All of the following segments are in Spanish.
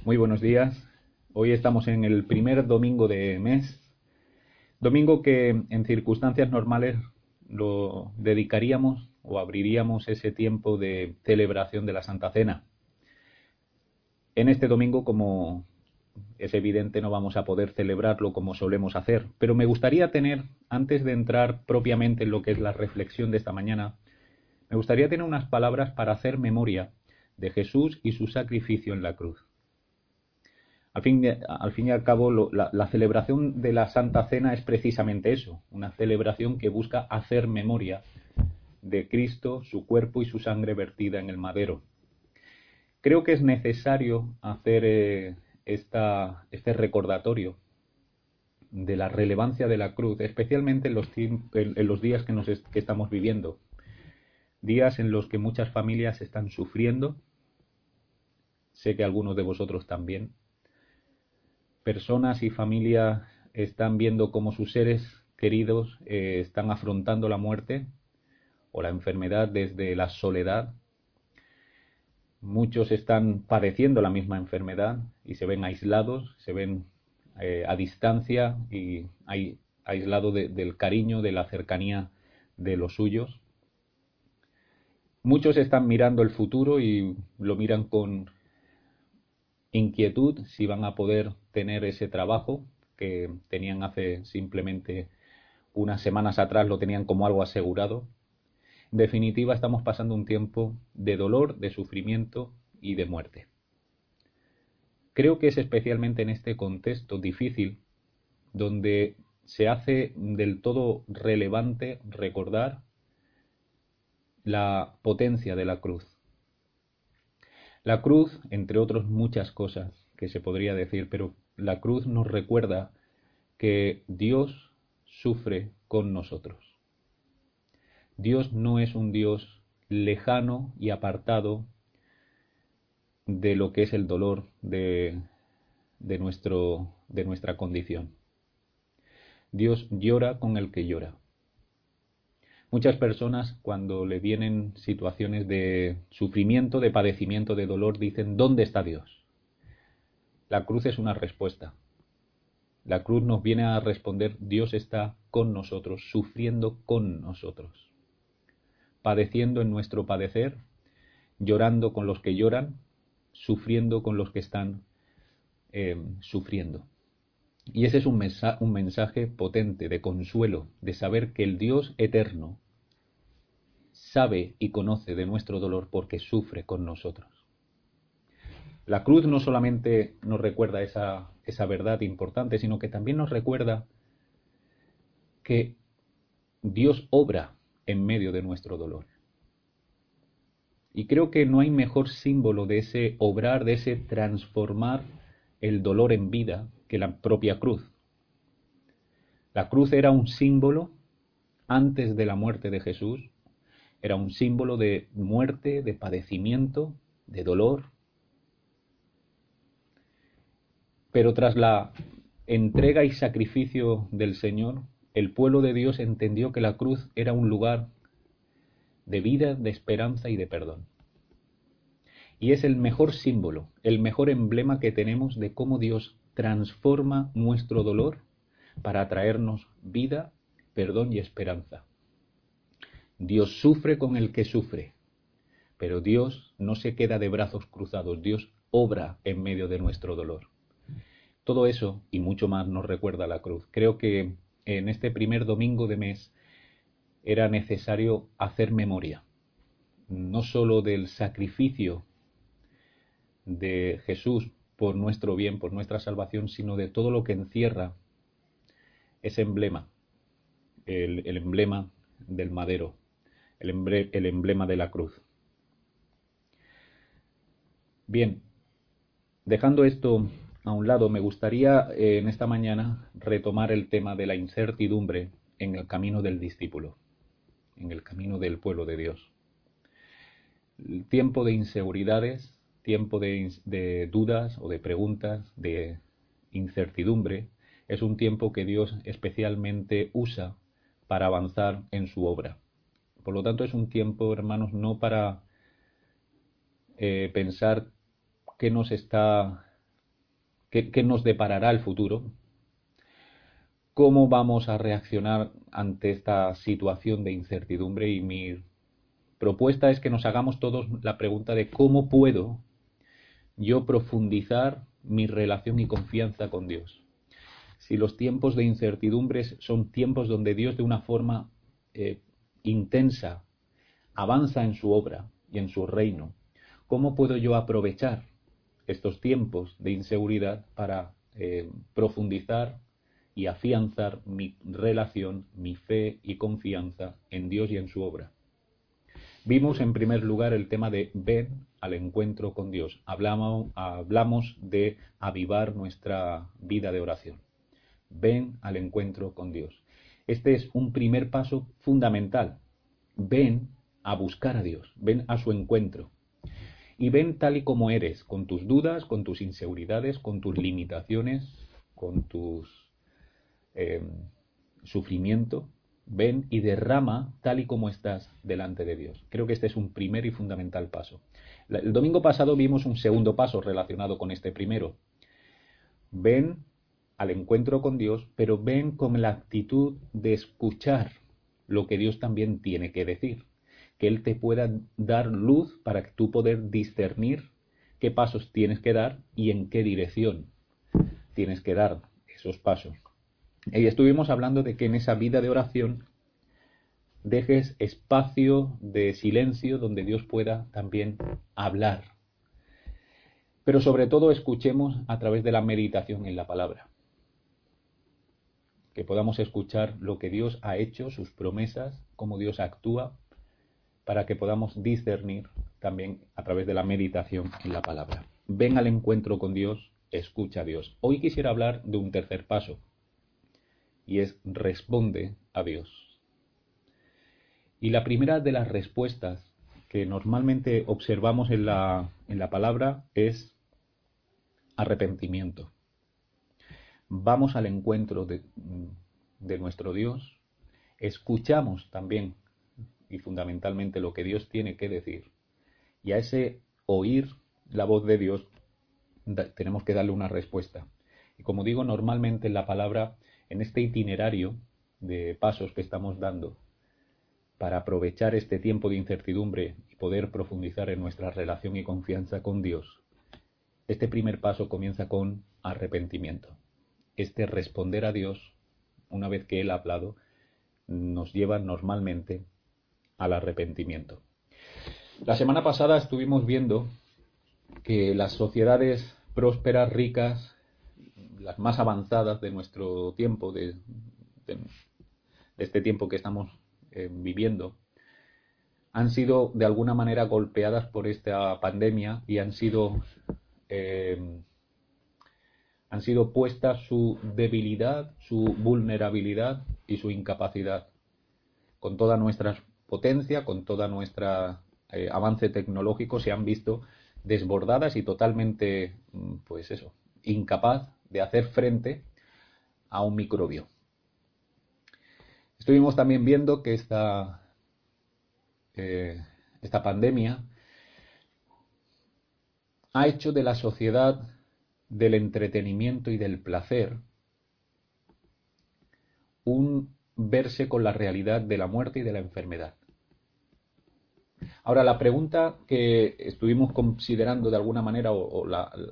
Muy buenos días. Hoy estamos en el primer domingo de mes, domingo que en circunstancias normales lo dedicaríamos o abriríamos ese tiempo de celebración de la Santa Cena. En este domingo, como es evidente, no vamos a poder celebrarlo como solemos hacer, pero me gustaría tener, antes de entrar propiamente en lo que es la reflexión de esta mañana, me gustaría tener unas palabras para hacer memoria de Jesús y su sacrificio en la cruz. Al fin y al cabo, la celebración de la Santa Cena es precisamente eso, una celebración que busca hacer memoria de Cristo, su cuerpo y su sangre vertida en el madero. Creo que es necesario hacer este recordatorio de la relevancia de la cruz, especialmente en los días que estamos viviendo, días en los que muchas familias están sufriendo, sé que algunos de vosotros también. Personas y familias están viendo cómo sus seres queridos están afrontando la muerte o la enfermedad desde la soledad. Muchos están padeciendo la misma enfermedad y se ven aislados, se ven a distancia y aislados del cariño, de la cercanía de los suyos. Muchos están mirando el futuro y lo miran con inquietud si van a poder tener ese trabajo que tenían hace simplemente unas semanas atrás, lo tenían como algo asegurado. En definitiva, estamos pasando un tiempo de dolor, de sufrimiento y de muerte. Creo que es especialmente en este contexto difícil donde se hace del todo relevante recordar la potencia de la cruz. La cruz, entre otras muchas cosas que se podría decir, pero la cruz nos recuerda que Dios sufre con nosotros. Dios no es un Dios lejano y apartado de lo que es el dolor de nuestra condición. Dios llora con el que llora. Muchas personas, cuando le vienen situaciones de sufrimiento, de padecimiento, de dolor, dicen: ¿dónde está Dios? La cruz es una respuesta. La cruz nos viene a responder: Dios está con nosotros, sufriendo con nosotros, padeciendo en nuestro padecer, llorando con los que lloran, sufriendo con los que están sufriendo. Y ese es un mensaje potente de consuelo, de saber que el Dios eterno sabe y conoce de nuestro dolor porque sufre con nosotros. La cruz no solamente nos recuerda esa verdad importante, sino que también nos recuerda que Dios obra en medio de nuestro dolor. Y creo que no hay mejor símbolo de ese obrar, de ese transformar el dolor en vida que la propia cruz. La cruz era un símbolo antes de la muerte de Jesús, era un símbolo de muerte, de padecimiento, de dolor. Pero tras la entrega y sacrificio del Señor, el pueblo de Dios entendió que la cruz era un lugar de vida, de esperanza y de perdón. Y es el mejor símbolo, el mejor emblema que tenemos de cómo Dios transforma nuestro dolor para traernos vida, perdón y esperanza. Dios sufre con el que sufre, pero Dios no se queda de brazos cruzados, Dios obra en medio de nuestro dolor. Todo eso y mucho más nos recuerda la cruz. Creo que en este primer domingo de mes era necesario hacer memoria, no solo del sacrificio de Jesús por nuestro bien, por nuestra salvación, sino de todo lo que encierra ese emblema, el emblema del madero, el emblema de la cruz. Bien, dejando esto a un lado, me gustaría en esta mañana retomar el tema de la incertidumbre en el camino del discípulo, en el camino del pueblo de Dios. El tiempo de inseguridades, tiempo de dudas o de preguntas, de incertidumbre, es un tiempo que Dios especialmente usa para avanzar en su obra. Por lo tanto, es un tiempo, hermanos, no para pensar qué nos está qué nos deparará el futuro, cómo vamos a reaccionar ante esta situación de incertidumbre, y mi propuesta es que nos hagamos todos la pregunta de cómo puedo yo profundizar mi relación y confianza con Dios. Si los tiempos de incertidumbres son tiempos donde Dios de una forma intensa avanza en su obra y en su reino, ¿cómo puedo yo aprovechar estos tiempos de inseguridad para profundizar y afianzar mi relación, mi fe y confianza en Dios y en su obra? Vimos en primer lugar el tema de ven al encuentro con Dios. Hablamos de avivar nuestra vida de oración. Ven al encuentro con Dios. Este es un primer paso fundamental. Ven a buscar a Dios, ven a su encuentro. Y ven tal y como eres, con tus dudas, con tus inseguridades, con tus limitaciones, con tus sufrimiento. Ven y derrama tal y como estás delante de Dios. Creo que este es un primer y fundamental paso. El domingo pasado vimos un segundo paso relacionado con este primero. Ven al encuentro con Dios, pero ven con la actitud de escuchar lo que Dios también tiene que decir. Que Él te pueda dar luz para que tú poder discernir qué pasos tienes que dar y en qué dirección tienes que dar esos pasos. Y estuvimos hablando de que en esa vida de oración dejes espacio de silencio donde Dios pueda también hablar. Pero sobre todo escuchemos a través de la meditación en la palabra. Que podamos escuchar lo que Dios ha hecho, sus promesas, cómo Dios actúa, para que podamos discernir también a través de la meditación en la palabra. Ven al encuentro con Dios, escucha a Dios. Hoy quisiera hablar de un tercer paso, y es responde a Dios. Y la primera de las respuestas que normalmente observamos en la palabra es arrepentimiento. Vamos al encuentro de nuestro Dios, escuchamos también y fundamentalmente lo que Dios tiene que decir, y a ese oír la voz de Dios tenemos que darle una respuesta. Y como digo, normalmente en la palabra, en este itinerario de pasos que estamos dando para aprovechar este tiempo de incertidumbre y poder profundizar en nuestra relación y confianza con Dios, este primer paso comienza con arrepentimiento. Este responder a Dios, una vez que Él ha hablado, nos lleva normalmente al arrepentimiento. La semana pasada estuvimos viendo que las sociedades prósperas, ricas, las más avanzadas de nuestro tiempo, de este tiempo que estamos viviendo, han sido de alguna manera golpeadas por esta pandemia y han sido puestas su debilidad, su vulnerabilidad y su incapacidad. Con toda nuestra potencia, con toda nuestra avance tecnológico, se han visto desbordadas y totalmente, pues eso, incapaz de hacer frente a un microbio. Estuvimos también viendo que esta pandemia ha hecho de la sociedad del entretenimiento y del placer un verse con la realidad de la muerte y de la enfermedad. Ahora, la pregunta que estuvimos considerando de alguna manera, o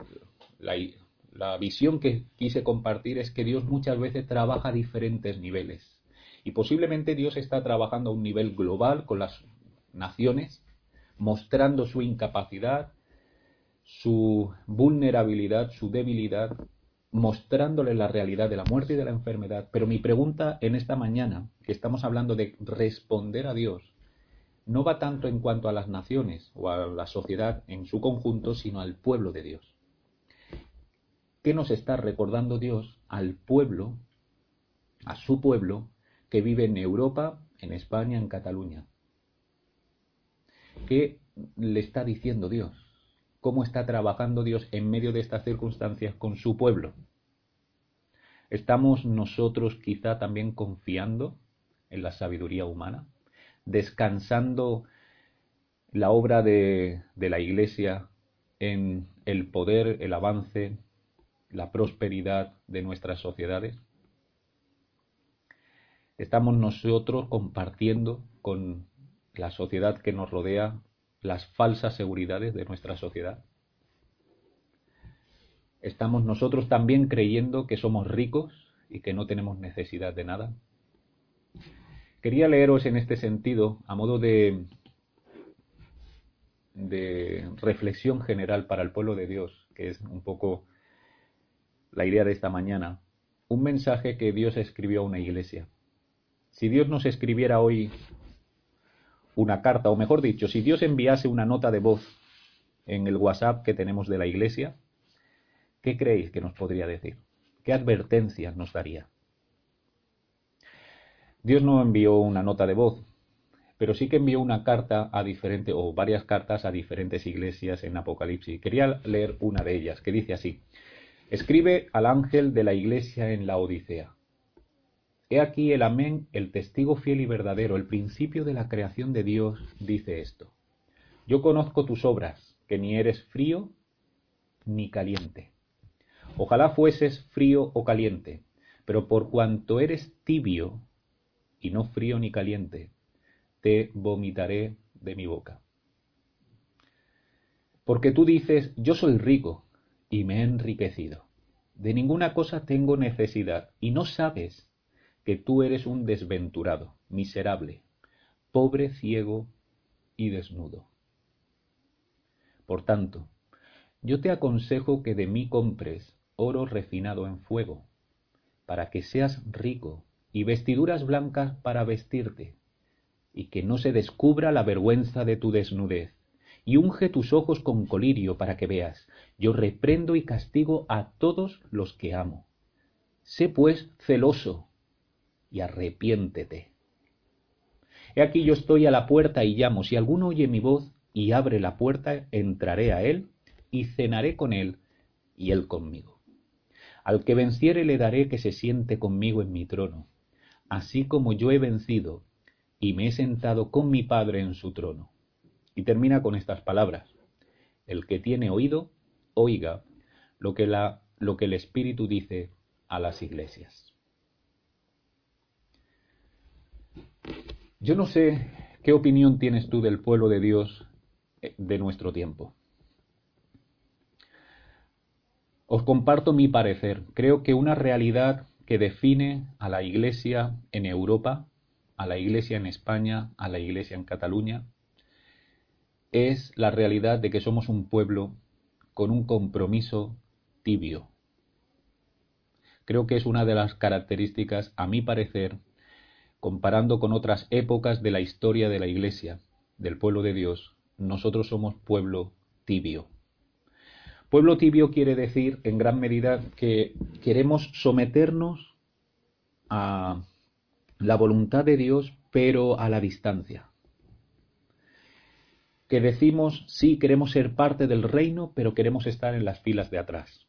la visión que quise compartir, es que Dios muchas veces trabaja a diferentes niveles. Y posiblemente Dios está trabajando a un nivel global con las naciones, mostrando su incapacidad, su vulnerabilidad, su debilidad, mostrándole la realidad de la muerte y de la enfermedad. Pero mi pregunta en esta mañana, que estamos hablando de responder a Dios, no va tanto en cuanto a las naciones o a la sociedad en su conjunto, sino al pueblo de Dios. ¿Qué nos está recordando Dios al pueblo, a su pueblo, que vive en Europa, en España, en Cataluña? ¿Qué le está diciendo Dios? ¿Cómo está trabajando Dios en medio de estas circunstancias con su pueblo? ¿Estamos nosotros quizá también confiando en la sabiduría humana? ¿Descansando la obra de la Iglesia en el poder, el avance, la prosperidad de nuestras sociedades? ¿Estamos nosotros compartiendo con la sociedad que nos rodea las falsas seguridades de nuestra sociedad? ¿Estamos nosotros también creyendo que somos ricos y que no tenemos necesidad de nada? Quería leeros en este sentido, a modo de reflexión general para el pueblo de Dios, que es un poco la idea de esta mañana, un mensaje que Dios escribió a una iglesia. Si Dios nos escribiera hoy una carta, o mejor dicho, si Dios enviase una nota de voz en el WhatsApp que tenemos de la iglesia, ¿qué creéis que nos podría decir? ¿Qué advertencias nos daría? Dios no envió una nota de voz, pero sí que envió una carta a diferentes, o varias cartas a diferentes iglesias en Apocalipsis. Quería leer una de ellas, que dice así: escribe al ángel de la iglesia en Laodicea. He aquí el amén, el testigo fiel y verdadero, el principio de la creación de Dios, dice esto. Yo conozco tus obras, que ni eres frío ni caliente. Ojalá fueses frío o caliente, pero por cuanto eres tibio y no frío ni caliente, te vomitaré de mi boca. Porque tú dices, yo soy rico y me he enriquecido. De ninguna cosa tengo necesidad, y no sabes que tú eres un desventurado, miserable, pobre, ciego y desnudo. Por tanto, yo te aconsejo que de mí compres oro refinado en fuego, para que seas rico, y vestiduras blancas para vestirte, y que no se descubra la vergüenza de tu desnudez, y unge tus ojos con colirio para que veas. Yo reprendo y castigo a todos los que amo. Sé pues celoso y arrepiéntete. He aquí yo estoy a la puerta y llamo. Si alguno oye mi voz y abre la puerta, entraré a él y cenaré con él y él conmigo. Al que venciere le daré que se siente conmigo en mi trono, así como yo he vencido y me he sentado con mi Padre en su trono. Y termina con estas palabras: el que tiene oído, oiga lo que el Espíritu dice a las iglesias. Yo no sé qué opinión tienes tú del pueblo de Dios de nuestro tiempo. Os comparto mi parecer. Creo que una realidad que define a la Iglesia en Europa, a la Iglesia en España, a la Iglesia en Cataluña, es la realidad de que somos un pueblo con un compromiso tibio. Creo que es una de las características, a mi parecer, comparando con otras épocas de la historia de la Iglesia, del pueblo de Dios, nosotros somos pueblo tibio. Pueblo tibio quiere decir, en gran medida, que queremos someternos a la voluntad de Dios, pero a la distancia. Que decimos, sí, queremos ser parte del reino, pero queremos estar en las filas de atrás.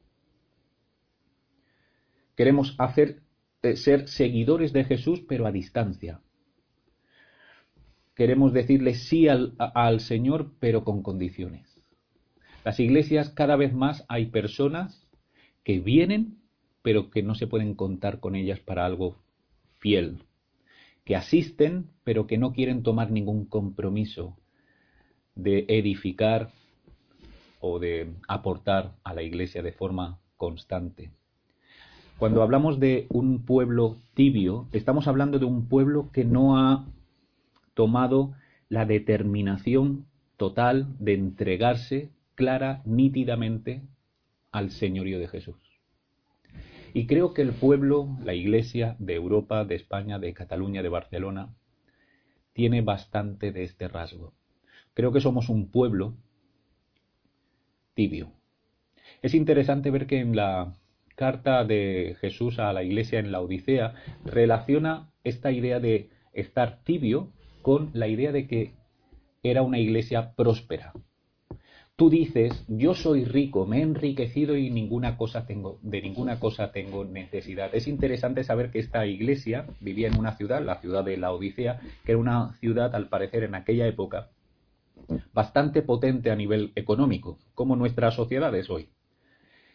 Queremos ser seguidores de Jesús, pero a distancia. Queremos decirle sí al Señor, pero con condiciones. Las iglesias, cada vez más hay personas que vienen, pero que no se pueden contar con ellas para algo fiel. Que asisten, pero que no quieren tomar ningún compromiso de edificar o de aportar a la iglesia de forma constante. Cuando hablamos de un pueblo tibio, estamos hablando de un pueblo que no ha tomado la determinación total de entregarse clara, nítidamente al señorío de Jesús. Y creo que el pueblo, la iglesia de Europa, de España, de Cataluña, de Barcelona, tiene bastante de este rasgo. Creo que somos un pueblo tibio. Es interesante ver que en la carta de Jesús a la iglesia en la Odisea relaciona esta idea de estar tibio con la idea de que era una iglesia próspera. Tú dices, yo soy rico, me he enriquecido y de ninguna cosa tengo necesidad. Es interesante saber que esta iglesia vivía en una ciudad, la ciudad de Laodicea, que era una ciudad, al parecer, en aquella época, bastante potente a nivel económico, como nuestras sociedades hoy.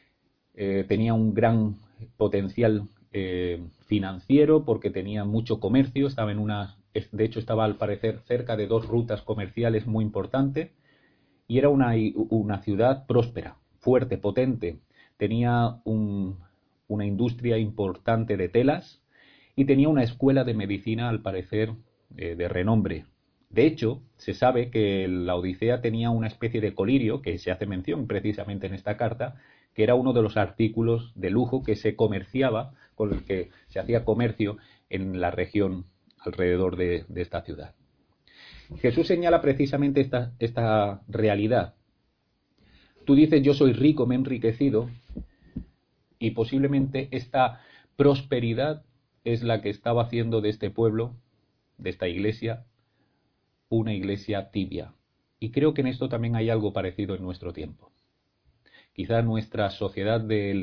tenía un gran potencial financiero porque tenía mucho comercio, estaba de hecho estaba al parecer cerca de dos rutas comerciales muy importantes y era una ciudad próspera, fuerte, potente. Tenía una industria importante de telas y tenía una escuela de medicina, al parecer, de renombre. De hecho, se sabe que la Odisea tenía una especie de colirio, que se hace mención precisamente en esta carta, que era uno de los artículos de lujo que se comerciaba, con el que se hacía comercio en la región alrededor de esta ciudad. Jesús señala precisamente esta realidad. Tú dices, yo soy rico, me he enriquecido, y posiblemente esta prosperidad es la que estaba haciendo de este pueblo, de esta iglesia, una iglesia tibia. Y creo que en esto también hay algo parecido en nuestro tiempo. Quizá nuestra sociedad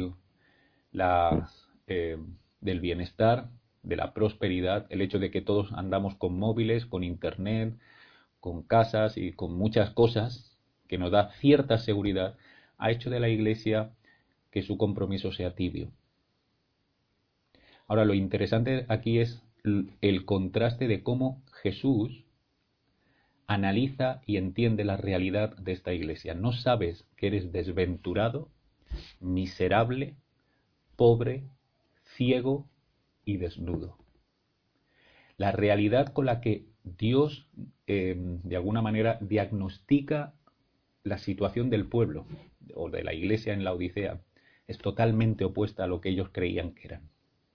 del bienestar, de la prosperidad, el hecho de que todos andamos con móviles, con internet, con casas y con muchas cosas que nos da cierta seguridad, ha hecho de la iglesia que su compromiso sea tibio. Ahora, lo interesante aquí es el contraste de cómo Jesús analiza y entiende la realidad de esta iglesia. No sabes que eres desventurado, miserable, pobre, ciego y desnudo. La realidad con la que Dios, de alguna manera, diagnostica la situación del pueblo o de la iglesia en la Odisea es totalmente opuesta a lo que ellos creían que eran.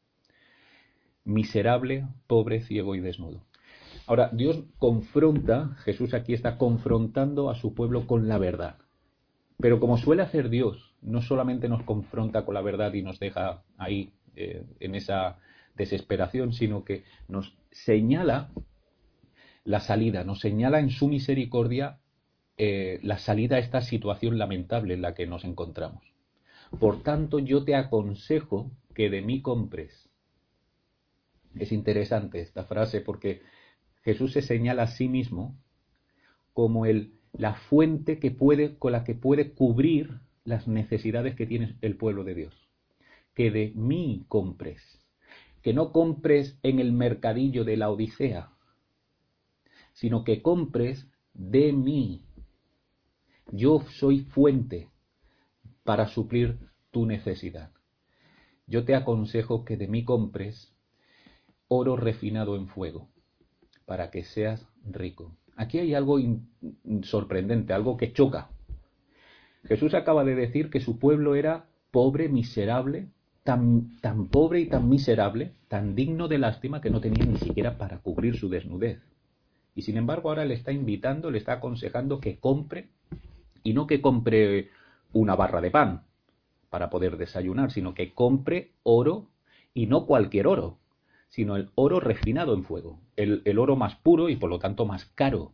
Miserable, pobre, ciego y desnudo. Ahora, Jesús aquí está confrontando a su pueblo con la verdad. Pero como suele hacer Dios, no solamente nos confronta con la verdad y nos deja ahí en esa desesperación, sino que nos señala la salida, nos señala en su misericordia la salida a esta situación lamentable en la que nos encontramos. Por tanto, yo te aconsejo que de mí compres. Es interesante esta frase porque Jesús se señala a sí mismo como la fuente con la que puede cubrir las necesidades que tiene el pueblo de Dios. Que de mí compres. Que no compres en el mercadillo de la Odisea, sino que compres de mí. Yo soy fuente para suplir tu necesidad. Yo te aconsejo que de mí compres oro refinado en fuego, para que seas rico. Aquí hay algo sorprendente, algo que choca. Jesús acaba de decir que su pueblo era pobre, miserable, tan pobre y tan miserable, tan digno de lástima que no tenía ni siquiera para cubrir su desnudez. Y sin embargo ahora le está invitando, le está aconsejando que compre, y no que compre una barra de pan para poder desayunar, sino que compre oro, y no cualquier oro, sino el oro refinado en fuego, el oro más puro y por lo tanto más caro.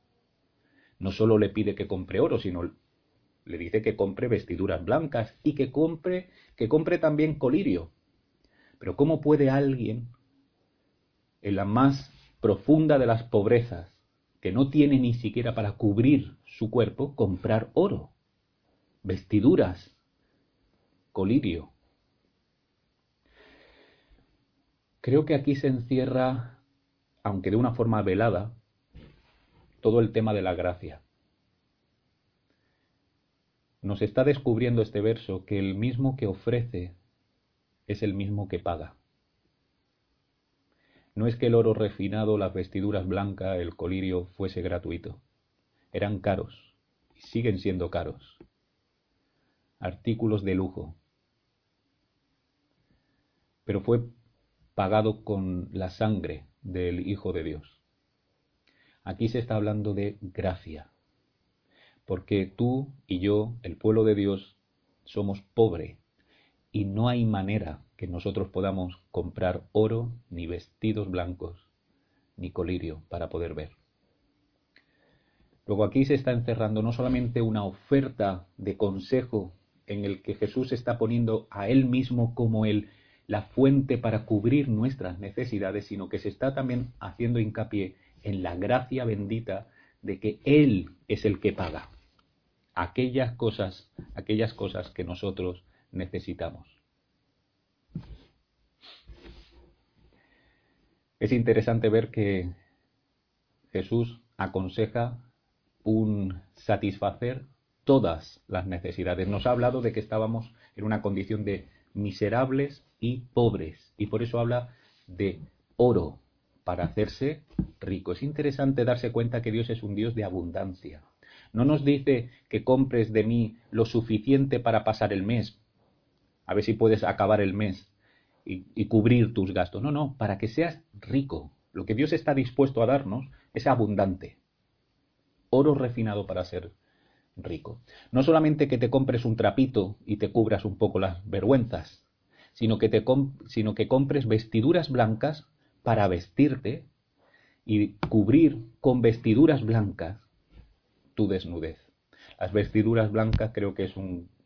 No solo le pide que compre oro, sino le dice que compre vestiduras blancas y que compre también colirio. Pero ¿cómo puede alguien, en la más profunda de las pobrezas, que no tiene ni siquiera para cubrir su cuerpo, comprar oro, vestiduras, colirio? Creo que aquí se encierra, aunque de una forma velada, todo el tema de la gracia. Nos está descubriendo este verso que el mismo que ofrece es el mismo que paga. No es que el oro refinado, las vestiduras blancas, el colirio fuese gratuito. Eran caros y siguen siendo caros. Artículos de lujo. Pero fue pagado con la sangre del Hijo de Dios. Aquí se está hablando de gracia. Porque tú y yo, el pueblo de Dios, somos pobres y no hay manera que nosotros podamos comprar oro, ni vestidos blancos, ni colirio para poder ver. Luego aquí se está encerrando no solamente una oferta de consejo en el que Jesús está poniendo a Él mismo como la fuente para cubrir nuestras necesidades, sino que se está también haciendo hincapié en la gracia bendita de que Él es el que paga aquellas cosas que nosotros necesitamos. Es interesante ver que Jesús aconseja un satisfacer todas las necesidades. Nos ha hablado de que estábamos en una condición de miserables y pobres, y por eso habla de oro para hacerse rico. Es interesante darse cuenta que Dios es un Dios de abundancia. No nos dice que compres de mí lo suficiente para pasar el mes, a ver si puedes acabar el mes y cubrir tus gastos. No, no, para que seas rico. Lo que Dios está dispuesto a darnos es abundante. Oro refinado para ser rico. No solamente que te compres un trapito y te cubras un poco las vergüenzas, sino que compres vestiduras blancas para vestirte y cubrir con vestiduras blancas tu desnudez. Las vestiduras blancas creo que es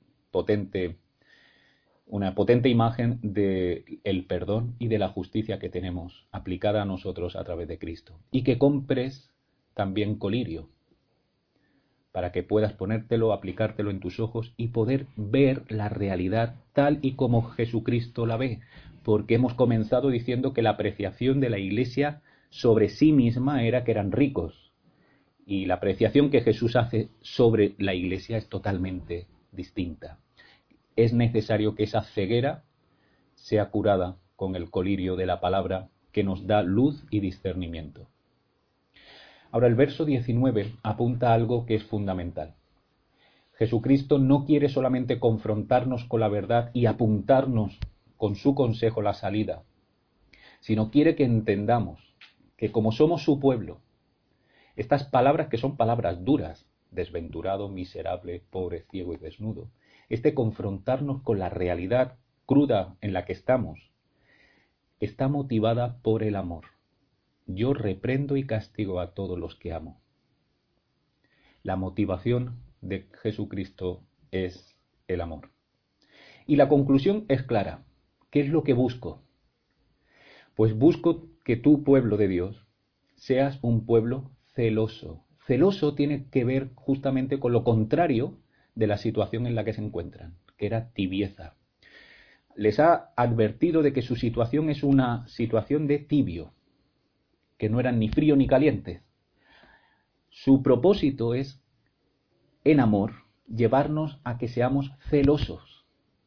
una potente imagen del perdón y de la justicia que tenemos aplicada a nosotros a través de Cristo. Y que compres también colirio, para que puedas ponértelo, aplicártelo en tus ojos y poder ver la realidad tal y como Jesucristo la ve. Porque hemos comenzado diciendo que la apreciación de la Iglesia sobre sí misma era que eran ricos. Y la apreciación que Jesús hace sobre la Iglesia es totalmente distinta. Es necesario que esa ceguera sea curada con el colirio de la palabra que nos da luz y discernimiento. Ahora el verso 19 apunta a algo que es fundamental. Jesucristo no quiere solamente confrontarnos con la verdad y apuntarnos con su consejo la salida, sino quiere que entendamos que como somos su pueblo, estas palabras que son palabras duras, desventurado, miserable, pobre, ciego y desnudo, confrontarnos con la realidad cruda en la que estamos, está motivada por el amor. Yo reprendo y castigo a todos los que amo. La motivación de Jesucristo es el amor. Y la conclusión es clara. ¿Qué es lo que busco? Pues busco que tú, pueblo de Dios, seas un pueblo celoso. Celoso tiene que ver justamente con lo contrario de la situación en la que se encuentran, que era tibieza. Les ha advertido de que su situación es una situación de tibio, que no eran ni frío ni caliente. Su propósito es, en amor, llevarnos a que seamos celosos,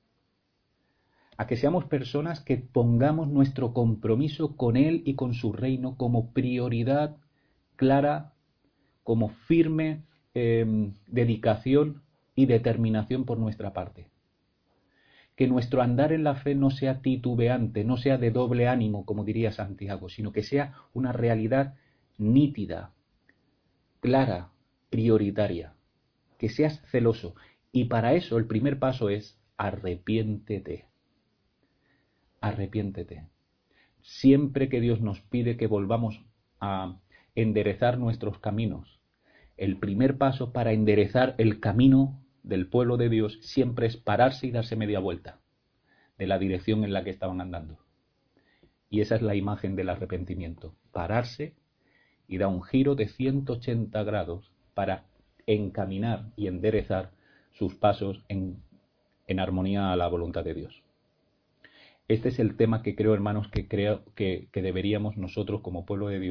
a que seamos personas que pongamos nuestro compromiso con Él y con su reino como prioridad clara, como firme dedicación y determinación por nuestra parte. Que nuestro andar en la fe no sea titubeante, no sea de doble ánimo, como diría Santiago, sino que sea una realidad nítida, clara, prioritaria. Que seas celoso. Y para eso el primer paso es arrepiéntete. Arrepiéntete. Siempre que Dios nos pide que volvamos a enderezar nuestros caminos, el primer paso para enderezar el camino del pueblo de Dios siempre es pararse y darse media vuelta de la dirección en la que estaban andando. Y esa es la imagen del arrepentimiento. Pararse y dar un giro de 180 grados para encaminar y enderezar sus pasos en armonía a la voluntad de Dios. Este es el tema que creo, hermanos, que deberíamos nosotros como pueblo de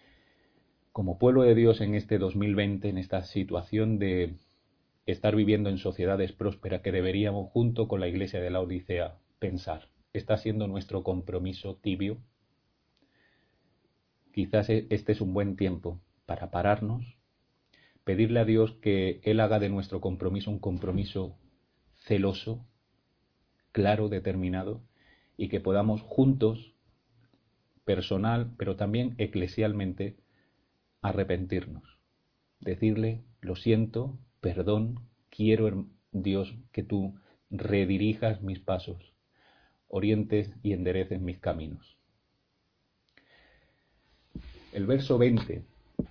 Dios en este 2020, en esta situación de estar viviendo en sociedades prósperas, que deberíamos, junto con la iglesia de la Odisea, pensar. ¿Está siendo nuestro compromiso tibio? Quizás este es un buen tiempo para pararnos, pedirle a Dios que Él haga de nuestro compromiso un compromiso celoso, claro, determinado, y que podamos juntos, personal, pero también eclesialmente, arrepentirnos. Decirle, lo siento, perdón, quiero, Dios, que tú redirijas mis pasos, orientes y endereces mis caminos. El verso 20,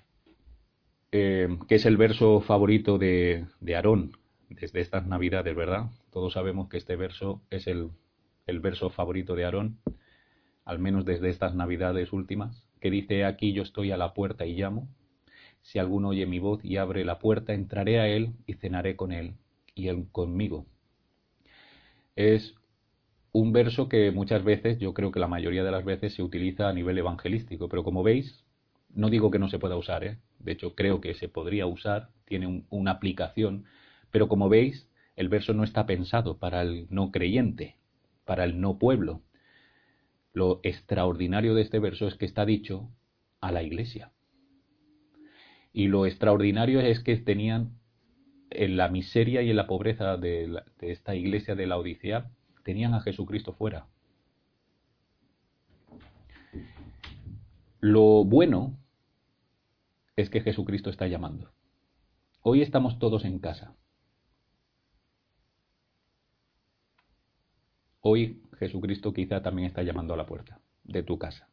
que es el verso favorito de Aarón desde estas Navidades, ¿verdad? Todos sabemos que este verso es el verso favorito de Aarón, al menos desde estas Navidades últimas, que dice: aquí yo estoy a la puerta y llamo. Si alguno oye mi voz y abre la puerta, entraré a él y cenaré con él y él conmigo. Es un verso que muchas veces, yo creo que la mayoría de las veces se utiliza a nivel evangelístico, pero como veis, no digo que no se pueda usar, ¿eh? De hecho creo que se podría usar, tiene una aplicación, pero como veis, el verso no está pensado para el no creyente, para el no pueblo. Lo extraordinario de este verso es que está dicho a la iglesia. Y lo extraordinario es que tenían en la miseria y en la pobreza de esta iglesia de la Odisea, tenían a Jesucristo fuera. Lo bueno es que Jesucristo está llamando. Hoy estamos todos en casa. Hoy Jesucristo quizá también está llamando a la puerta de tu casa.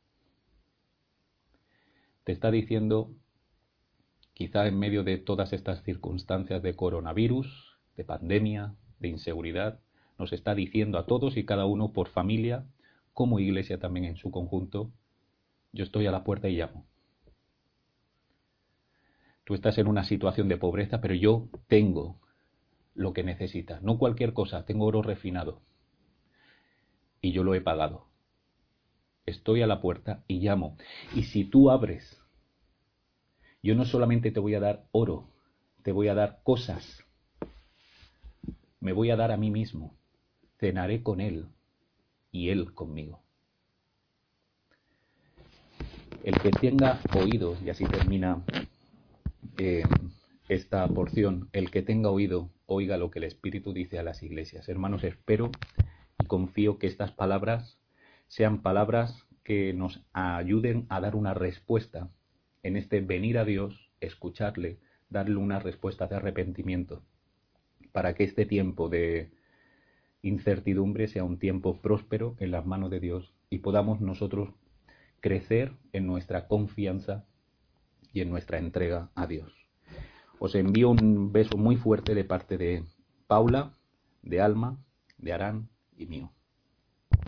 Te está diciendo, quizá en medio de todas estas circunstancias de coronavirus, de pandemia, de inseguridad, nos está diciendo a todos y cada uno por familia, como iglesia también en su conjunto, yo estoy a la puerta y llamo. Tú estás en una situación de pobreza, pero yo tengo lo que necesitas. No cualquier cosa, tengo oro refinado. Y yo lo he pagado. Estoy a la puerta y llamo. Y si tú abres, yo no solamente te voy a dar oro, te voy a dar cosas. Me voy a dar a mí mismo. Cenaré con Él y Él conmigo. El que tenga oído, y así termina esta porción, el que tenga oído, oiga lo que el Espíritu dice a las iglesias. Hermanos, espero y confío que estas palabras sean palabras que nos ayuden a dar una respuesta en este venir a Dios, escucharle, darle una respuesta de arrepentimiento, para que este tiempo de incertidumbre sea un tiempo próspero en las manos de Dios y podamos nosotros crecer en nuestra confianza y en nuestra entrega a Dios. Os envío un beso muy fuerte de parte de Paula, de Alma, de Arán y mío.